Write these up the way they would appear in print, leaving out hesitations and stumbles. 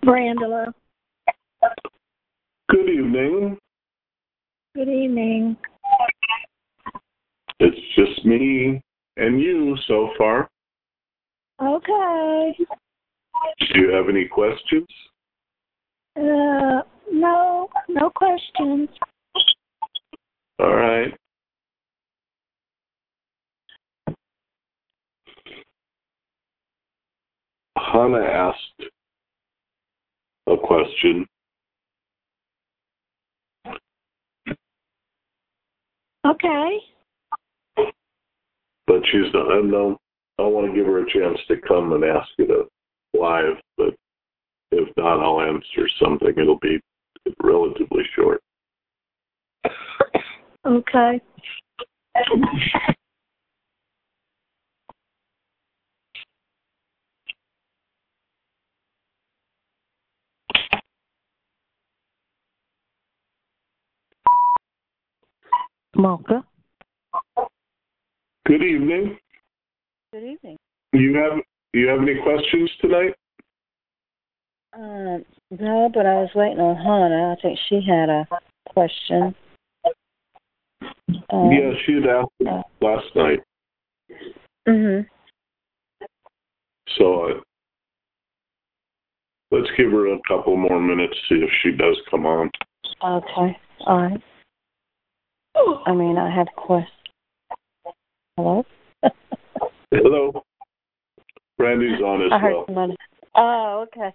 Brandela. Good evening. Good evening. It's just me and you so far. Okay. Do you have any questions? No questions. All right. Hannah asked a question. Okay. But she's not, I want to give her a chance to come and ask it live, but if not, I'll answer something. It'll be relatively short. Okay. Malka. Good evening. Good evening. You have any questions tonight? No, but I was waiting on Hannah. I think she had a question. Yeah, she had asked last night. Mhm. So let's give her a couple more minutes, see if she does come on. Okay. All right. I have a question. Hello? Hello. Brandy's on as I heard well. somebody. Oh, okay.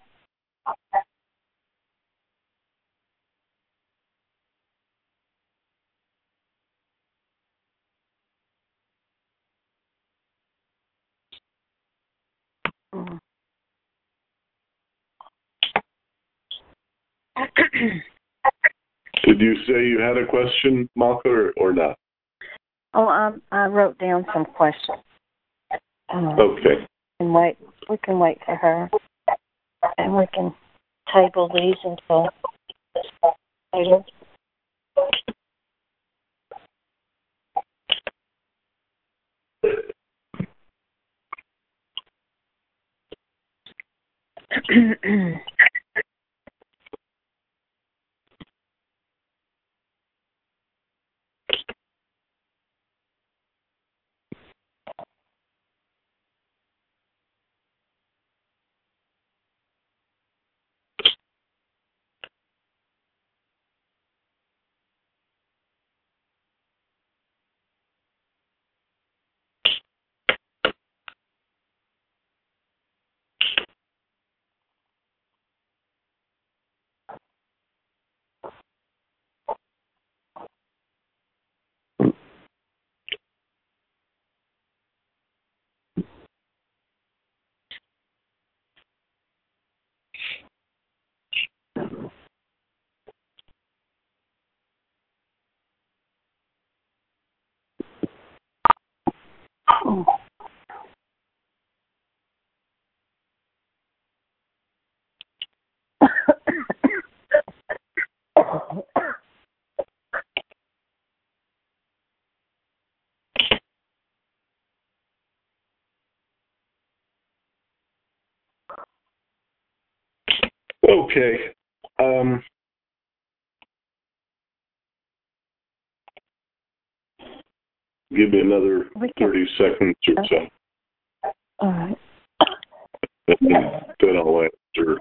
Did you say you had a question, Malka, or not? I wrote down some questions. Okay. And we can wait for her. And we can table these until later. Okay. Give me another 30 seconds or so. All right. Then I'll answer.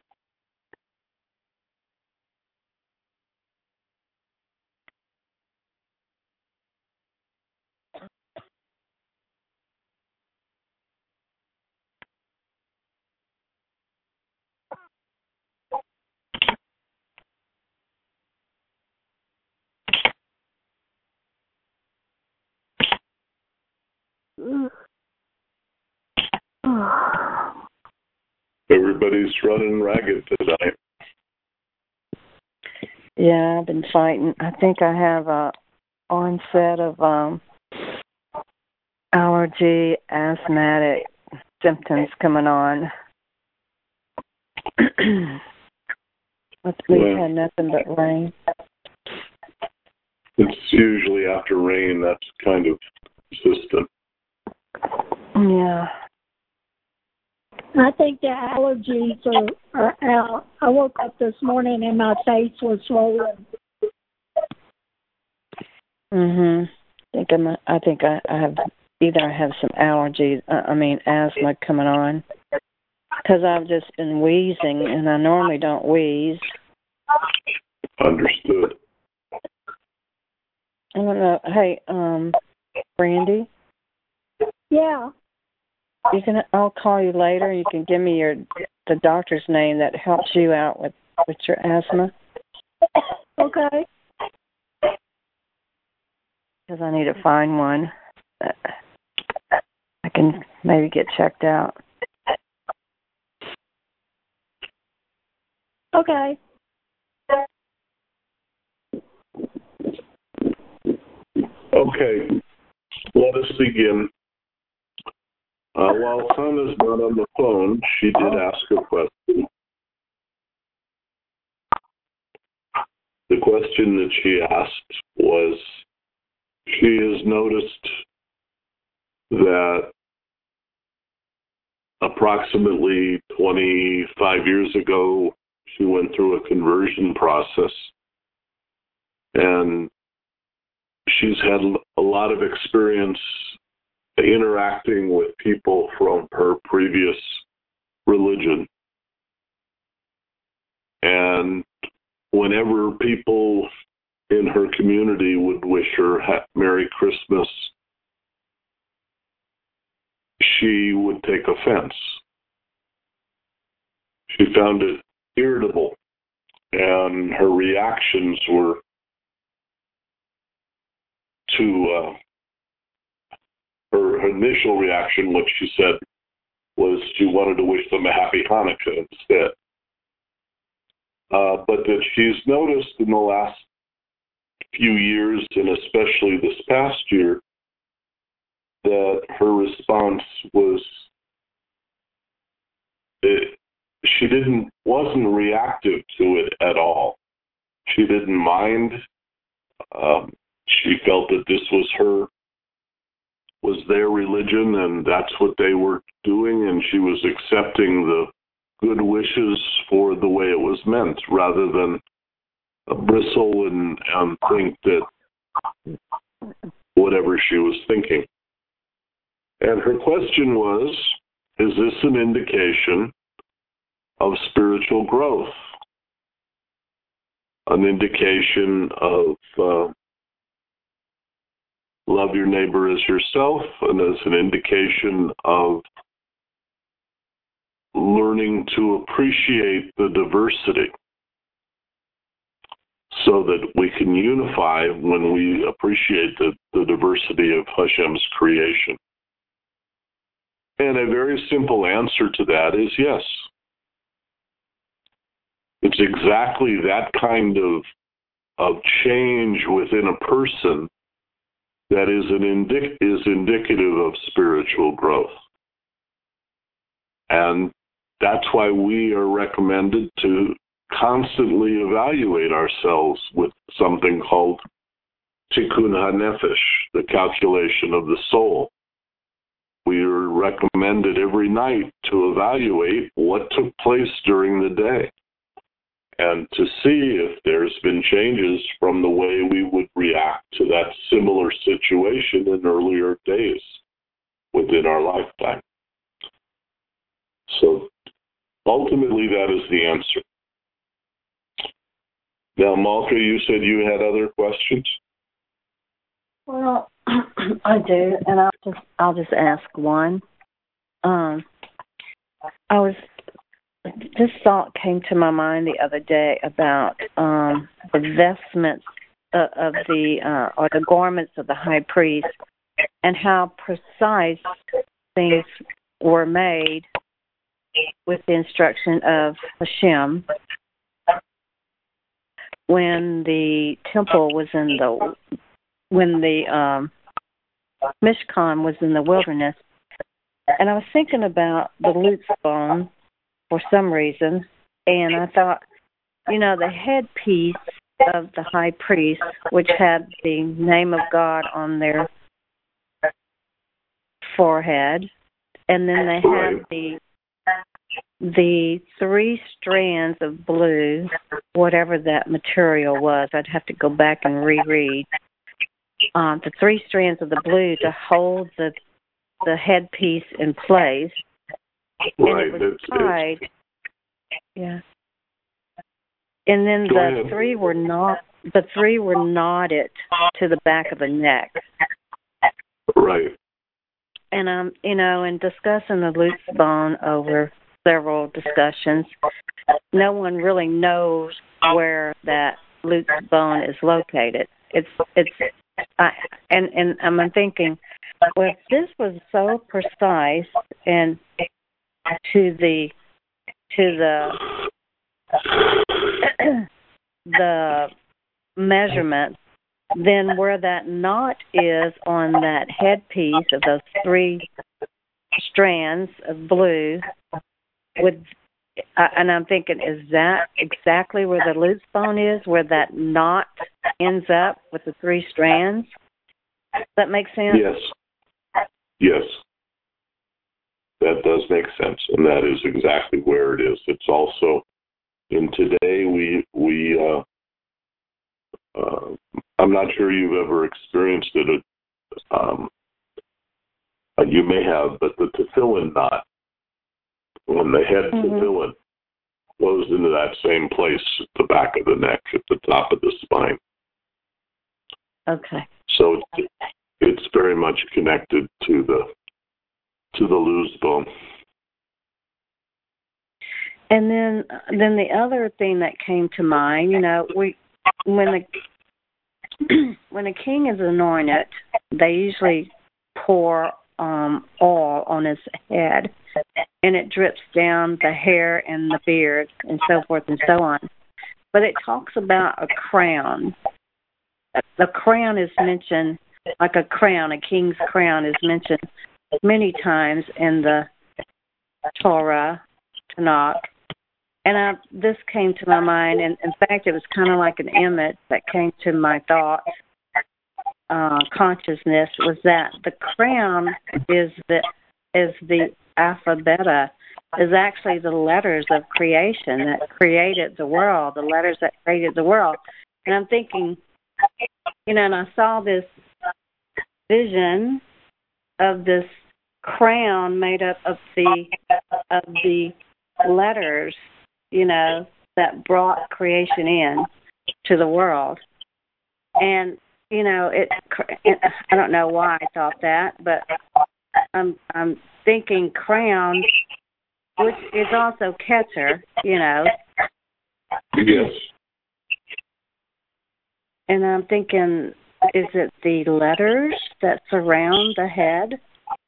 Everybody's running ragged tonight. Yeah, I've been fighting. I think I have a onset of allergy, asthmatic symptoms coming on. We've had nothing but rain. It's usually after rain, that's kind of consistent. Yeah. I think the allergies are out. I woke up this morning and my face was swollen. I think I have some allergies. Asthma coming on, because I've just been wheezing, and I normally don't wheeze. Understood. I don't know. Hey, Brandy. Yeah. I'll call you later. You can give me the doctor's name that helps you out with your asthma. Okay. Because I need to find one that I can maybe get checked out. Okay. Okay, let us begin. While Sanna's not on the phone, she did ask a question. The question that she asked was, she has noticed that approximately 25 years ago, she went through a conversion process, and she's had a lot of experience interacting with people from her previous religion. And whenever people in her community would wish her Merry Christmas, she would take offense. She found it irritable, and her reactions were her initial reaction, what she said, was she wanted to wish them a happy Hanukkah instead. But that she's noticed in the last few years, and especially this past year, that her response was she wasn't reactive to it at all. She didn't mind. She felt that this was their religion, and that's what they were doing, and she was accepting the good wishes for the way it was meant, rather than bristle and think that whatever she was thinking. And her question was, is this an indication of spiritual growth? An indication of love your neighbor as yourself, and as an indication of learning to appreciate the diversity, so that we can unify when we appreciate the diversity of Hashem's creation. And a very simple answer to that is yes. It's exactly that kind of change within a person that is indicative of spiritual growth. And that's why we are recommended to constantly evaluate ourselves with something called Tikkun HaNefesh, the calculation of the soul. We are recommended every night to evaluate what took place during the day, and to see if there's been changes from the way we would react to that similar situation in earlier days within our lifetime. So ultimately, that is the answer. Now, Malka, you said you had other questions? Well, I do, and I'll just ask one. This thought came to my mind the other day about the vestments of the garments of the high priest, and how precise things were made with the instruction of Hashem. When the temple was when the Mishkan was in the wilderness, and I was thinking about the lutz bone for some reason, and I thought, the headpiece of the high priest, which had the name of God on their forehead, and then they had the 3 strands of blue, whatever that material was, I'd have to go back and reread, the 3 strands of the blue to hold the headpiece in place. Right. And it was tied. Yeah. And then the 3 were knotted to the back of the neck. Right. And in discussing the Lutz bone over several discussions, no one really knows where that Lutz bone is located. And I'm thinking, well, if this was so precise and to the the measurement, then where that knot is on that headpiece of those 3 strands of blue, and I'm thinking, is that exactly where the Lutz bone is, where that knot ends up with the 3 strands? Does that make sense? Yes. That does make sense, and that is exactly where it is. It's also, in today, I'm not sure you've ever experienced it. You may have, but the tefillin knot, when the head tefillin goes into that same place at the back of the neck, at the top of the spine. Okay. So it's very much connected to the Lutz bone. And then the other thing that came to mind, when a king is anointed, they usually pour oil on his head, and it drips down the hair and the beard and so forth and so on. But it talks about a crown. The crown is mentioned, like a crown, a king's crown is mentioned many times in the Torah, Tanakh. And this came to my mind, and in fact, it was kind of like an image that came to my thoughts, consciousness, was that the crown is the alphabeta, is actually the letters of creation that created the world, the letters that created the world. And I'm thinking, and I saw this vision of this crown made up of the letters, that brought creation in to the world. And, I don't know why I thought that, but I'm thinking crown, which is also Ketzer, Yes. And I'm thinking, is it the letters that surround the head?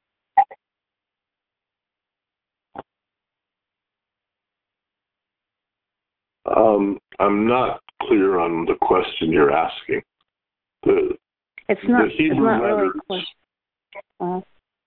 I'm not clear on the question you're asking. It's not Hebrew really letters, a question.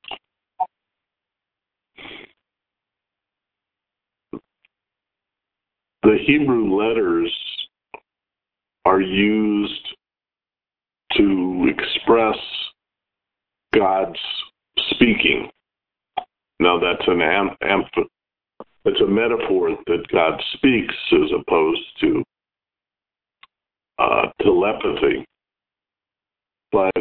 The Hebrew letters are used to express God's speaking. Now, that's it's a metaphor that God speaks as opposed to telepathy. But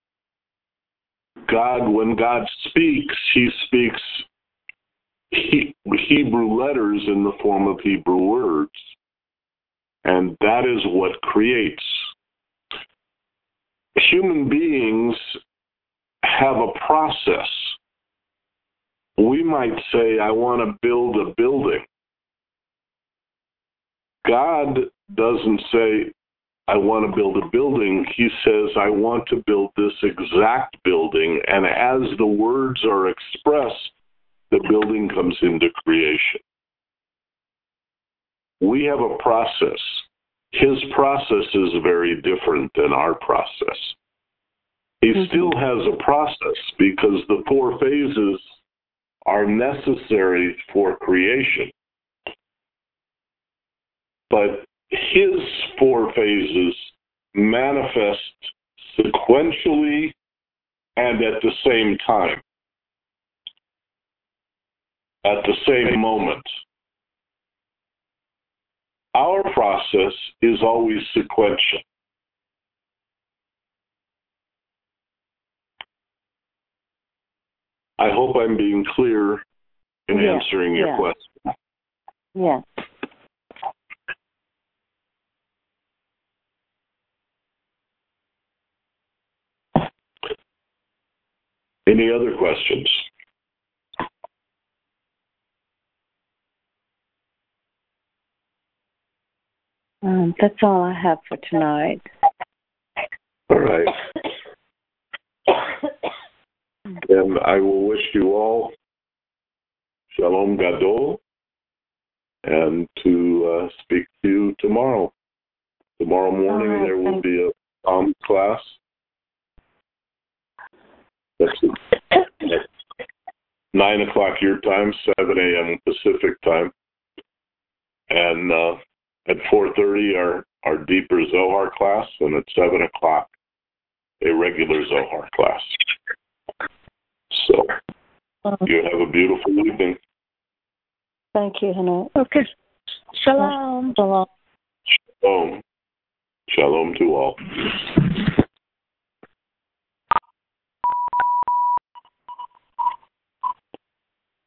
when God speaks, He speaks Hebrew letters in the form of Hebrew words. And that is what creates. Human beings have a process. We might say, I want to build a building. God doesn't say, I want to build a building. He says, I want to build this exact building. And as the words are expressed, the building comes into creation. We have a process. His process is very different than our process. He still has a process because the 4 phases are necessary for creation. But his 4 phases manifest sequentially and at the same time, at the same moment. our process is always sequential. I hope I'm being clear in answering your question. Yes. Any other questions? That's all I have for tonight. All right. And I will wish you all Shalom Gadol, and to speak to you tomorrow. Tomorrow morning there will be a class. That's 9 o'clock your time, 7 a.m. Pacific time. And at 4:30 our deeper Zohar class, and at 7 o'clock a regular Zohar class. So you have a beautiful evening. Thank you, Hannah. Okay. Shalom. Shalom. Shalom. Shalom to all.